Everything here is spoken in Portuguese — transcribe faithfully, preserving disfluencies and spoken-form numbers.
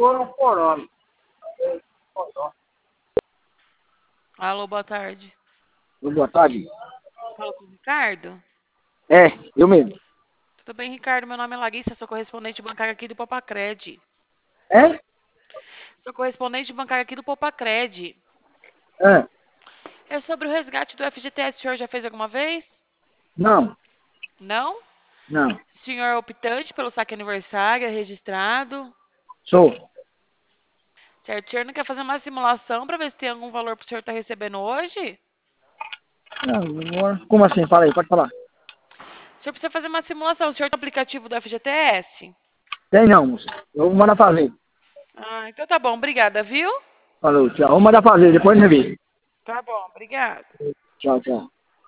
ligou no forno. Alô, boa tarde. Boa tarde. Fala com o Ricardo? É, eu mesmo. Tudo bem, Ricardo? Meu nome é Larissa, sou correspondente bancária aqui do Popacred. É? Sou correspondente bancária aqui do Popacred. É. É sobre o resgate do F G T S. O senhor já fez alguma vez? Não, Não? não. O senhor é optante pelo saque aniversário, é registrado? Sou. Certo? O senhor não quer fazer uma simulação para ver se tem algum valor para o senhor estar recebendo hoje? Não, agora- como assim? Fala aí, pode falar. O senhor precisa fazer uma simulação. O senhor tem o aplicativo do F G T S? Tem não, moça. Eu vou mandar fazer. Ah, então tá bom. Obrigada, viu? Falou, tchau. Vou mandar fazer, depois não vi. Tá bom, obrigada. Tchau, tchau.